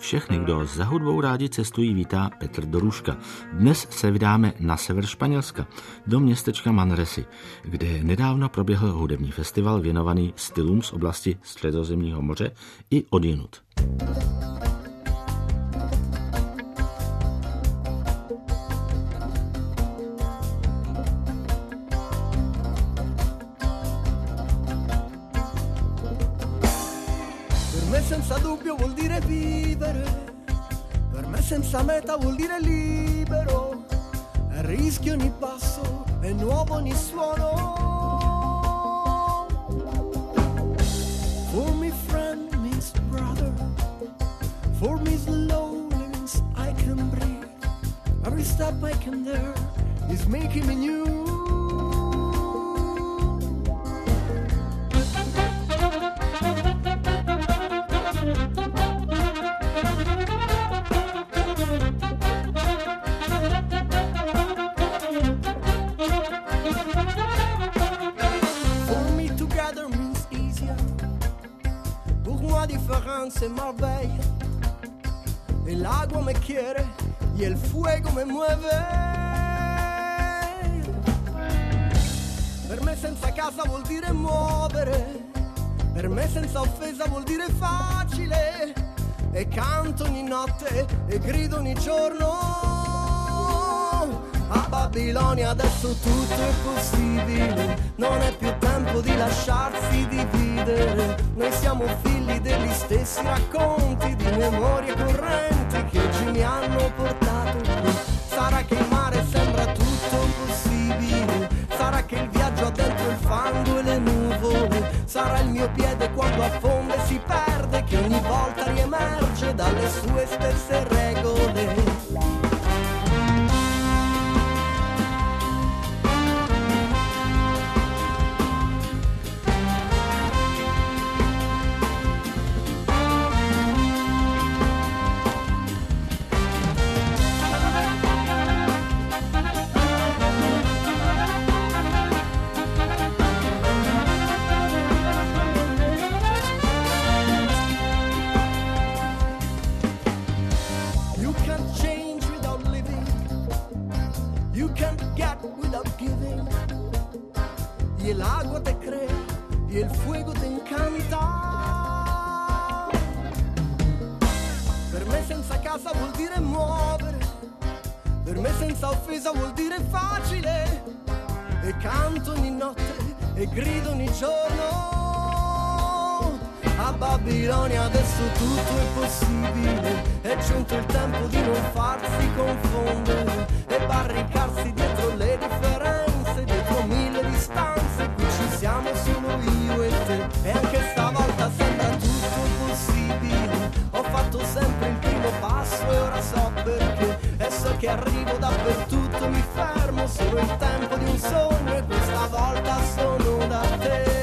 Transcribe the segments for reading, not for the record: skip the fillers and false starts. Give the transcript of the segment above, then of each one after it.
Všechny, kdo za hudbou rádi cestují, vítá Petr Doruška. Dnes se vydáme na sever Španělska, do městečka Manresy, kde nedávno proběhl hudební festival věnovaný stylům z oblasti Středozemního moře i odjinud. Senza dubbio vuol dire vivere, per me senza meta vuol dire libero, è rischio ogni passo, è nuovo ogni suono. For me friend means brother, for me slowly means I can breathe, every step I can dare is making me new. Diferencia en Marbella, el agua me quiere y el fuego me mueve. Per me senza casa vuol dire muovere, per me senza offesa vuol dire facile, e canto ogni notte e grido ogni giorno. A Babilonia adesso tutto è possibile, non è più tempo di lasciarsi dividere, noi siamo figli degli stessi racconti di memorie correnti che oggi mi hanno portato qui. Sarà che il mare sembra tutto possibile, sarà che il viaggio ha dentro il fango e le nuvole, sarà il mio piede quando affonda e si perde, che ogni volta riemerge dalle sue stesse regole. Y el agua te crea y el fuego te encanta. Per me senza casa vuol dire muovere, per me senza offesa vuol dire facile, e canto ogni notte e grido ogni giorno. A Babilonia adesso tutto è possibile, è giunto il tempo di non farsi confondere e barricarsi dietro le differenze, dietro mille distanze, qui ci siamo solo io e te, e anche stavolta sembra tutto possibile, ho fatto sempre il primo passo e ora so perché, e so che arrivo dappertutto, mi fermo solo il tempo di un sogno, e questa volta sono da te.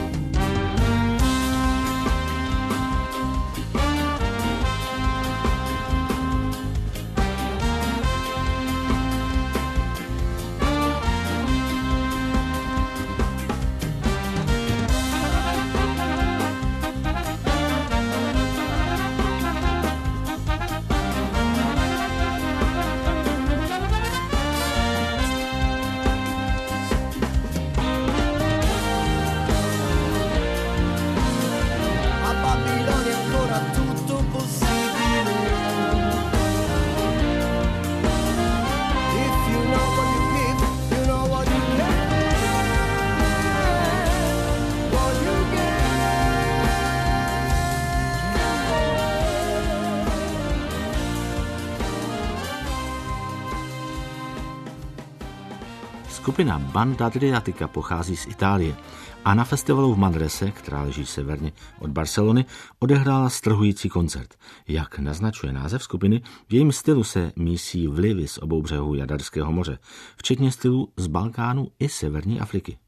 Skupina Banda Adriatica pochází z Itálie a na festivalu v Manrese, která leží severně od Barcelony, odehrála strhující koncert. Jak naznačuje název skupiny, v jejím stylu se mísí vlivy z obou břehů Jaderského moře, včetně stylů z Balkánu i severní Afriky.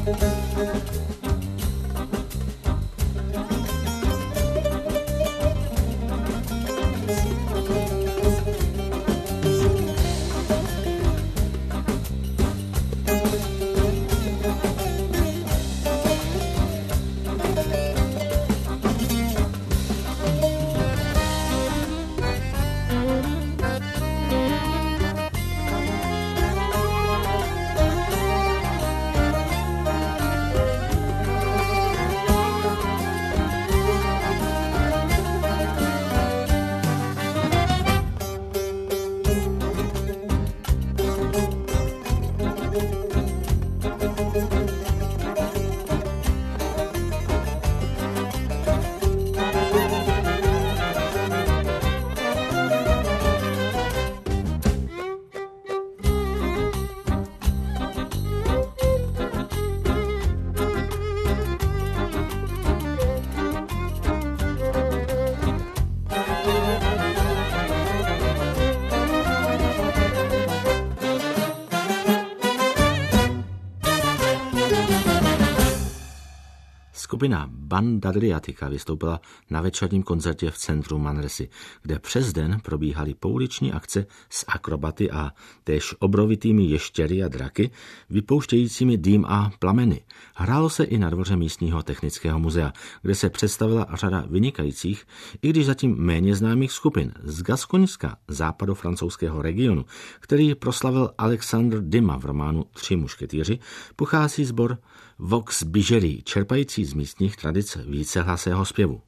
Skupina Banda Adriatica vystoupila na večerním koncertě v centru Manresy, kde přes den probíhaly pouliční akce s akrobaty a též obrovitými ještěry a draky, vypouštějícími dým a plameny. Hrálo se i na dvoře místního technického muzea, kde se představila řada vynikajících, i když zatím méně známých skupin z Gaskoňska, západofrancouzského regionu, který proslavil Alexandre Dumas v románu Tři mušketýři, pochází sbor Vox Bigery, čerpající z místních tradic vícehlasého zpěvu.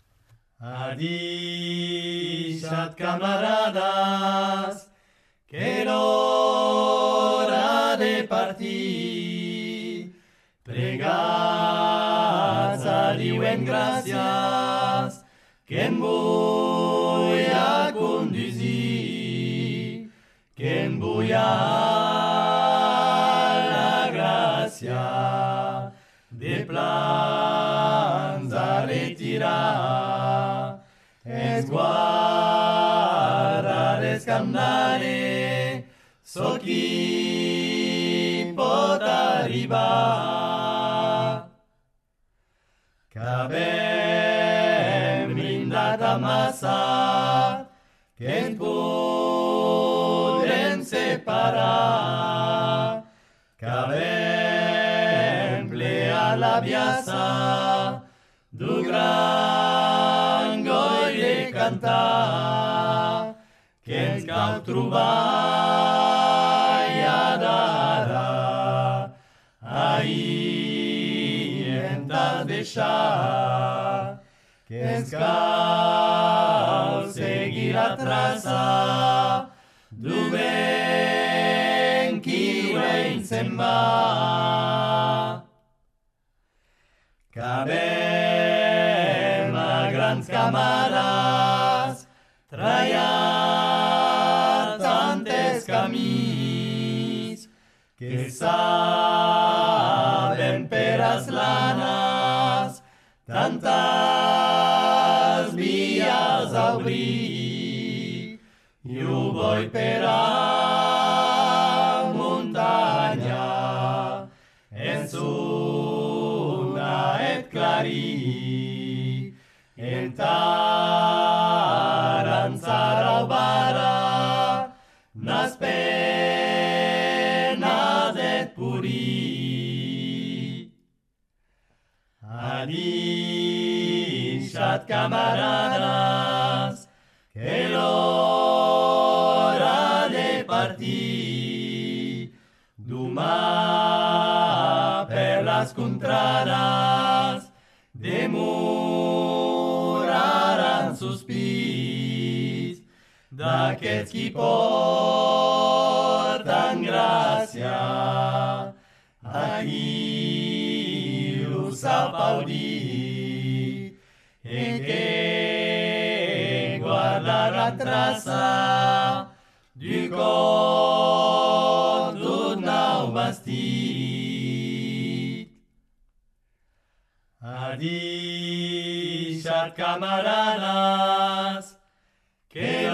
Adisat camaradas, que hora de partir, pregats a Diu en gracias, que en vull a conducir, que en vull a la gràcia de plans a retirar, es guardar, es camnare, so qui pot arribar. Que havem brindat a massa, que ens podrem separar, que havem pleat la piazza du gran goll de cantar, que ens cal trobar i d'ara, ahir hem de deixar, que ens cal seguir la traça du vent qui vent se'n va. Que havem a grans camarades traiat tantes camins, que sabem per as lanes tantes vies a obrir, i ho vull per a muntanya en suna et clarí, en tarantzara o bara nas penas et purí. Adisat camaradas, que l'hora de partir, Dumas per les contrades demoraran sospirs d'aquests qui porten gràcia, a qui ho sap audir, e que guarda la traça du cor d'un nou vestit. Adisat camarades, que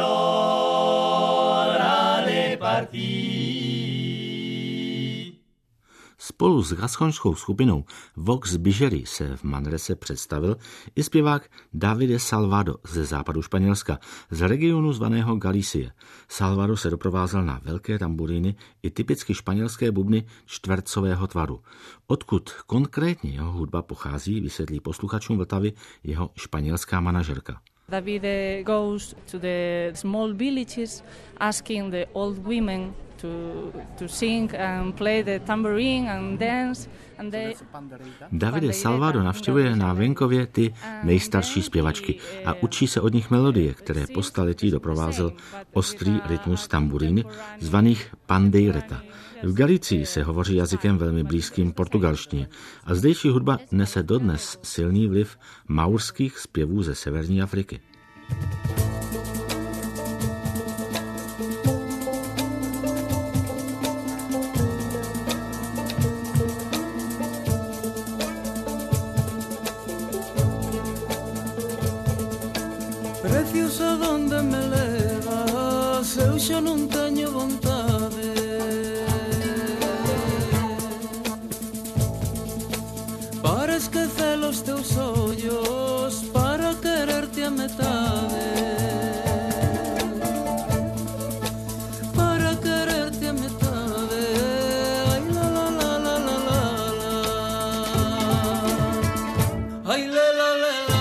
l'hora de partir. Spolu s gasconskou skupinou Vox Bigery se v Manrese představil i zpěvák Davide Salvado ze západu Španělska, z regionu zvaného Galicie. Salvado se doprovázel na velké tamburíny i typicky španělské bubny čtvercového tvaru. Odkud konkrétně jeho hudba pochází, vysvětlí posluchačům Vltavy jeho španělská manažerka. Davide goes to the small villages asking the old women to sing and play the tambourine and dance. Davide Salvado navštěvuje na venkově ty nejstarší zpěvačky a učí se od nich melodie, které po staletí doprovázel ostrý rytmus tamburíny, zvaných pandeireta. V Galicii se hovoří jazykem velmi blízkým portugalštině a zdejší hudba nese dodnes silný vliv maurských zpěvů ze severní Afriky. Preciosa donde me levas, eu xa non teño vontade. Para esquecer os teus ollos, para quererte a metade. Para quererte a metade. Ai la la la la la la la. Ai la la la la.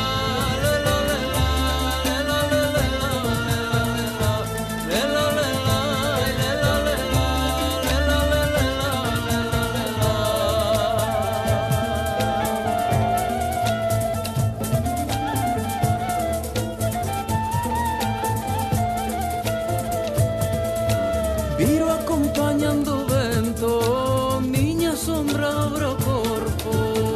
Viro acompañando o vento, miña sombra abre o corpo.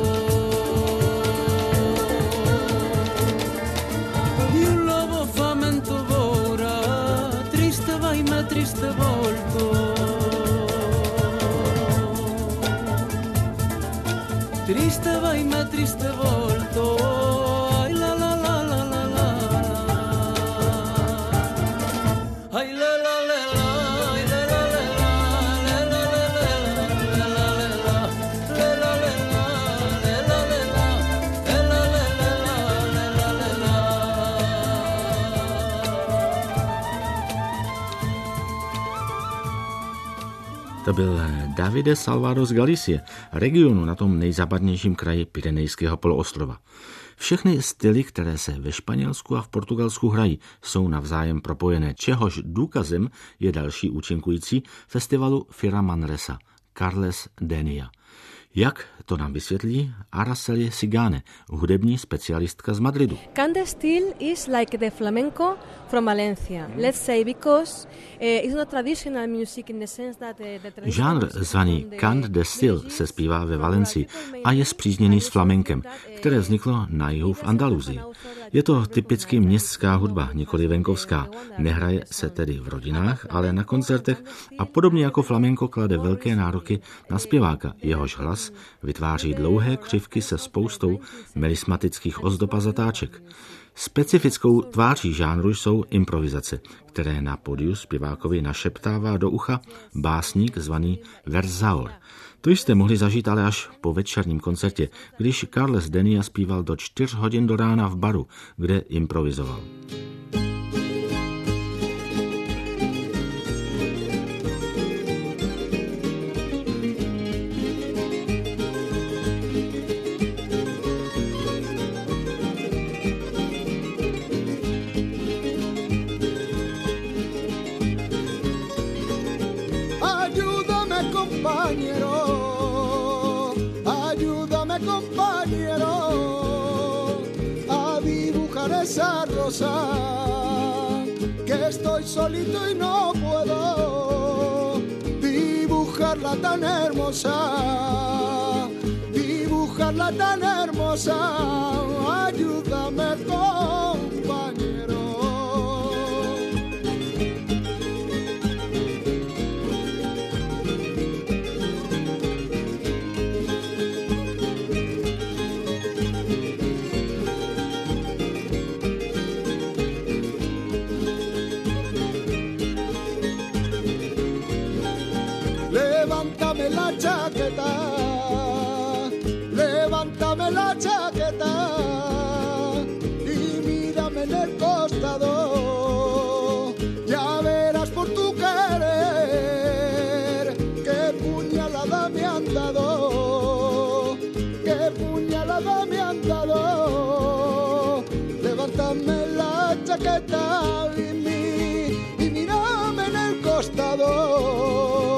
E un lobo famento voura, triste vaime, triste volto. Triste vaime, triste volto. Ai la la la la la la. Ai la la la la. To byl Davide Salvado z Galicie, regionu na tom nejzápadnějším kraji Pyrenejského poloostrova. Všechny styly, které se ve Španělsku a v Portugalsku hrají, jsou navzájem propojené, čehož důkazem je další účinkující festivalu Fira Manresa, Carles Denia. Jak to nám vysvětlí Araceli Sigane, hudební specialistka z Madridu. Cant style is like the flamenco from Valencia. Let's say because it's not traditional music in the sense that the Žánr zvaný cant de style se zpívá ve Valencii a je spřízněný s flamenkem, které vzniklo na jihu v Andaluzii. Je to typicky městská hudba, nikoli venkovská. Nehraje se tedy v rodinách, ale na koncertech a podobně jako flamenko klade velké nároky na zpěváka. Jehož hlas vytváří dlouhé křivky se spoustou melismatických ozdob a zatáček. Specifickou tváří žánru jsou improvizace, které na pódiu zpěvákovi našeptává do ucha básník zvaný verzaor. To jste mohli zažít ale až po večerním koncertě, když Carles Denia zpíval do 4 hodin do rána v baru, kde improvizoval. Ayúdame compañero a dibujar esa rosa, que estoy solito y no puedo dibujarla tan hermosa, dibujarla tan hermosa. Ayúdame compañero. Levántame la chaqueta levántame la chaqueta y mírame en el costado. Ya verás por tu querer qué puñalada me han dado, qué puñalada me han dado. Levántame la chaqueta y mírame en el costado.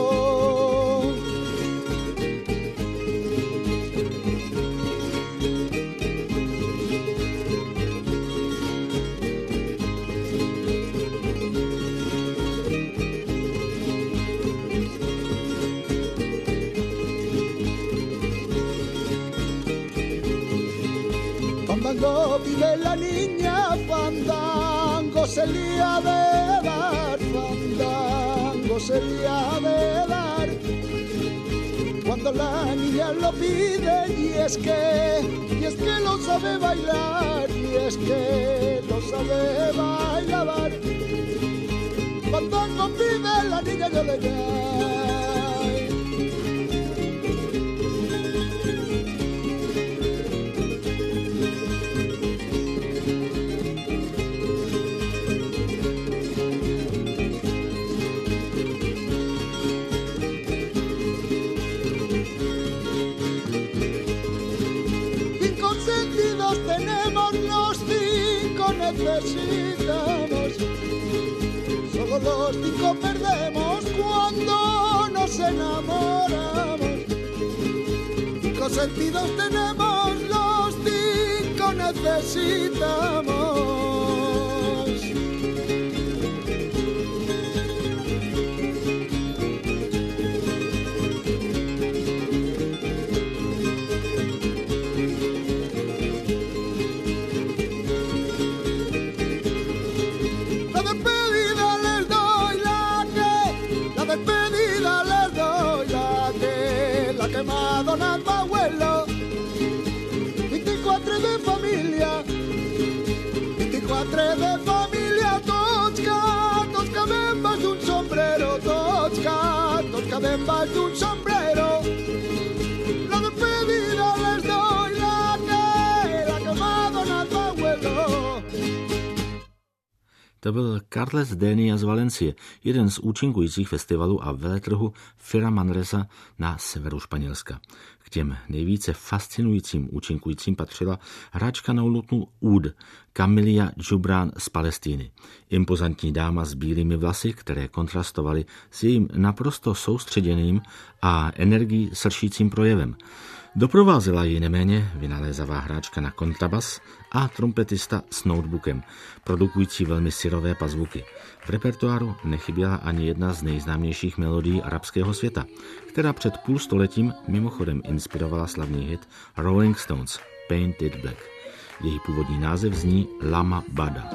Fandango pide la niña, fandango se lía de dar, fandango se lía de dar. Cuando la niña lo pide y es que lo sabe bailar, y es que lo sabe bailar. Fandango pide la niña, yo le doy. Necesitamos, solo los 5 perdemos cuando nos enamoramos. 5 sentidos tenemos, los 5 necesitamos. Madonna mi abuelo, 24 de familia, 24 de familia, tots cabem baix d'un sombrero, tots cabem baix d'un sombrero. La despedida les doy, la que Madonna mi abuelo. To byl Carles Denia z Valencie, jeden z účinkujících festivalů a veletrhu Fira Manresa na severu Španělska. K těm nejvíce fascinujícím účinkujícím patřila hráčka na lutnu úd Camilla Džubrán z Palestiny. Impozantní dáma s bílými vlasy, které kontrastovaly s jejím naprosto soustředěným a energií sršícím projevem. Doprovázela ji neméně vynalézavá hráčka na kontrabas a trumpetista s notebookem, produkující velmi syrové pazvuky. V repertoáru nechyběla ani jedna z nejznámějších melodií arabského světa, která před půlstoletím mimochodem inspirovala slavný hit Rolling Stones Painted Black. Její původní název zní Lama Bada.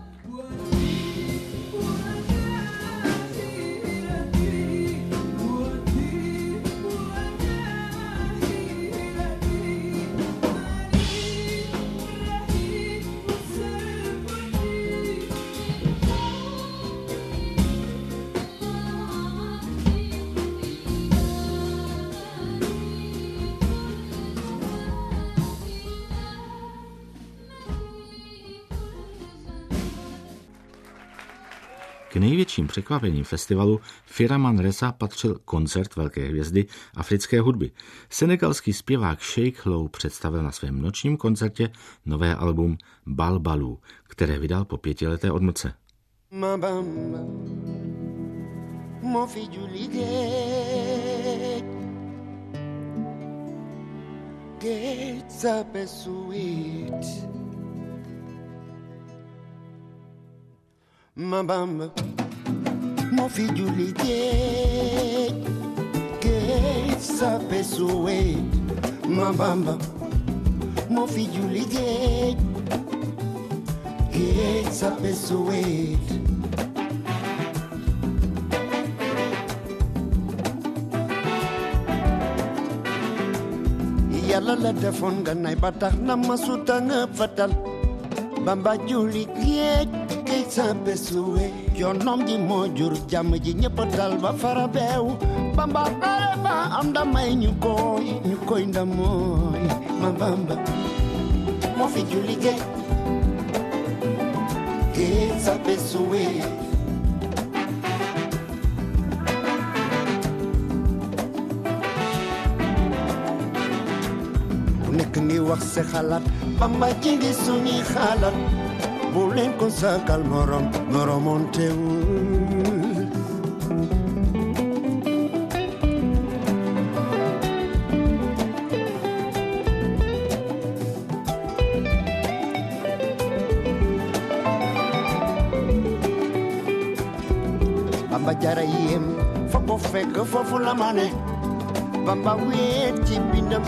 K největším překvapením festivalu Fira Manresa patřil koncert velké hvězdy africké hudby. Senegalský zpěvák Sheikh Low představil na svém nočním koncertě nové album Balbalou, které vydal po 5leté odmlce. Mabamba, mon filho liguei, que sabe suer. Mabamba, mon filho liguei, que sabe suer. Yalla la defonga nai batak na masutanga fatal. Bamba juli liguei. géej sa besuwe yoo nom di moo jur jàmm ji ñëpp dal ba fara beew Bamba bare ba am damay ñu koy ndamooy ma Bamba moo fi julli géej sa besuwe ku nekk ngi wax sa xalaat Bamba ji ngi suñuy xalaat bu leen ko sakal moromoon teewul Bamba jara yem fa ko fekk foofu la ma ne Bamba weet ci bindam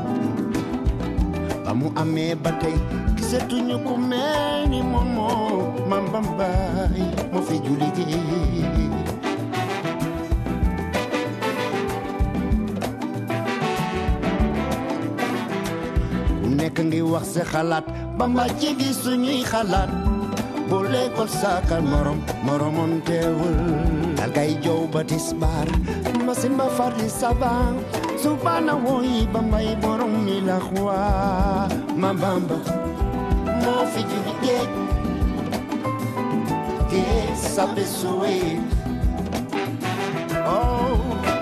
ba mu amee ba tey gisatuñu ku mel ni moom Maam Bamba moo fi julli géej ku nekk ngi wax sa xalaat Bamba ci gi suñuy xalaat boole ko saakal moromoon teewul dal gay jow ba tisbaar masimba farli sabang subana woy Bambay borom mi la xwa Maam Bamba moo fi julli géej sa besuwe oh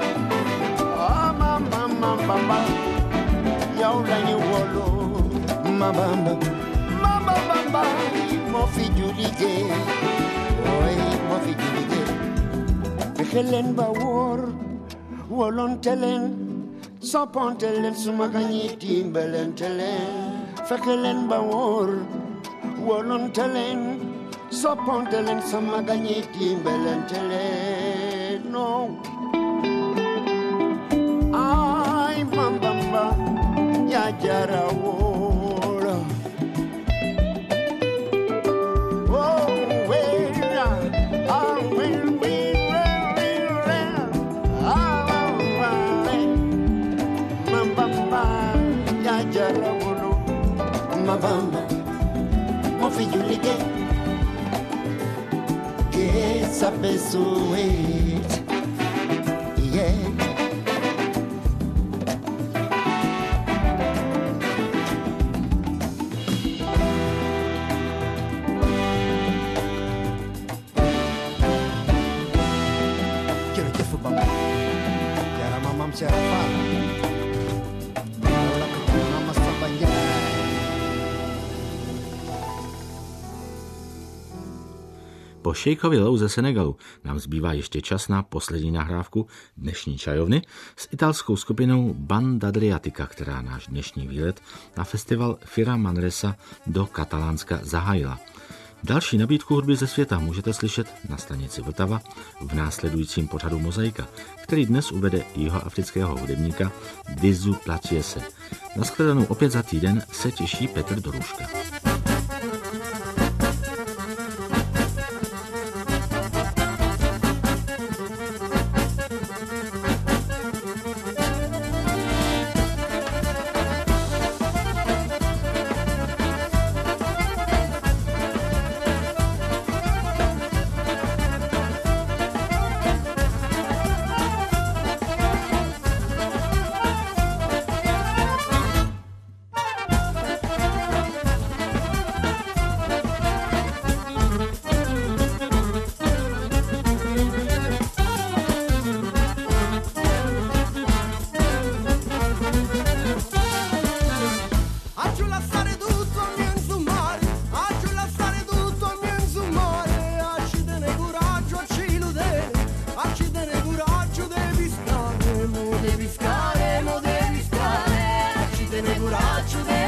Maam Bamba yow lañu wolu Maam Bamba moo fi julli géej oy moo fi julli géej fexe leen ba wóor wolonte leen soppante leen suma gañi dimbalante leen fexe leen ba wóor wolonte leen soppante leen sama gañi dimbalante leen no ay Maam Bamba yaa jara wóora Maam Bamba moo fi julli géej sa besuwe yeah jërëjëf Bamba jaarama Maam Cheikh Fall Po Šejkovi Low ze Senegalu nám zbývá ještě čas na poslední nahrávku dnešní čajovny s italskou skupinou Banda Adriatica, která náš dnešní výlet na festival Fira Manresa do Katalánska zahájila. Další nabídku hudby ze světa můžete slyšet na stanici Vltava v následujícím pořadu Mozaika, který dnes uvede jihoafrického hudebníka Dizu Platiese. Na shledanou opět za týden se těší Petr Doruška. Coraggio